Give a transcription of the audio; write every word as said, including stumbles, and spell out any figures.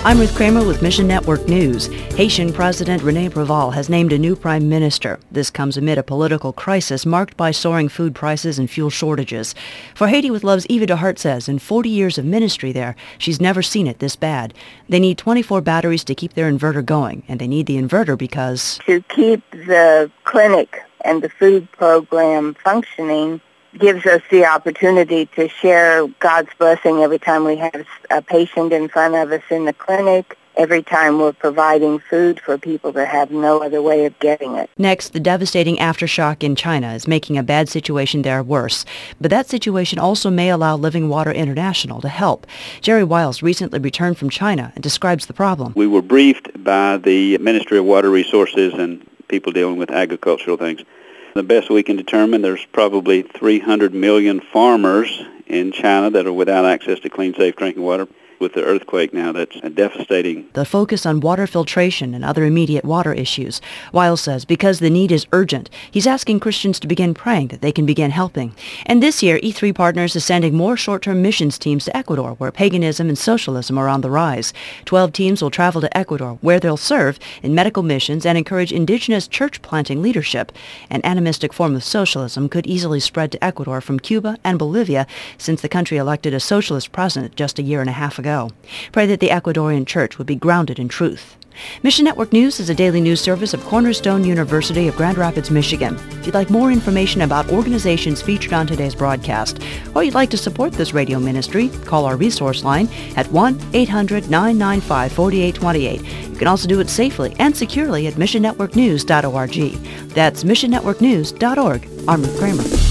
I'm Ruth Kramer with Mission Network News. Haitian President René Préval has named a new prime minister. This comes amid a political crisis marked by soaring food prices and fuel shortages. For Haiti with Love's Eva DeHart says in forty years of ministry there, she's never seen it this bad. They need twenty-four batteries to keep their inverter going, and they need the inverter because... to keep the clinic and the food program functioning gives us the opportunity to share God's blessing every time we have a patient in front of us in the clinic, every time we're providing food for people that have no other way of getting it. Next, the devastating aftershock in China is making a bad situation there worse. But that situation also may allow Living Water International to help. Jerry Wiles recently returned from China and describes the problem. We were briefed by the Ministry of Water Resources and people dealing with agricultural things. The best we can determine, there's probably three hundred million farmers in China that are without access to clean, safe drinking water. With the earthquake now, that's devastating. The focus on water filtration and other immediate water issues. Wiles says because the need is urgent, he's asking Christians to begin praying that they can begin helping. And this year, E three Partners is sending more short-term missions teams to Ecuador, where paganism and socialism are on the rise. Twelve teams will travel to Ecuador, where they'll serve in medical missions and encourage indigenous church-planting leadership. An animistic form of socialism could easily spread to Ecuador from Cuba and Bolivia, since the country elected a socialist president just a year and a half ago. Pray that the Ecuadorian church would be grounded in truth. Mission Network News is a daily news service of Cornerstone University of Grand Rapids, Michigan. If you'd like more information about organizations featured on today's broadcast, or you'd like to support this radio ministry, call our resource line at one eight hundred nine nine five four eight two eight. You can also do it safely and securely at mission network news dot org. That's mission network news dot org. I'm Ruth Kramer.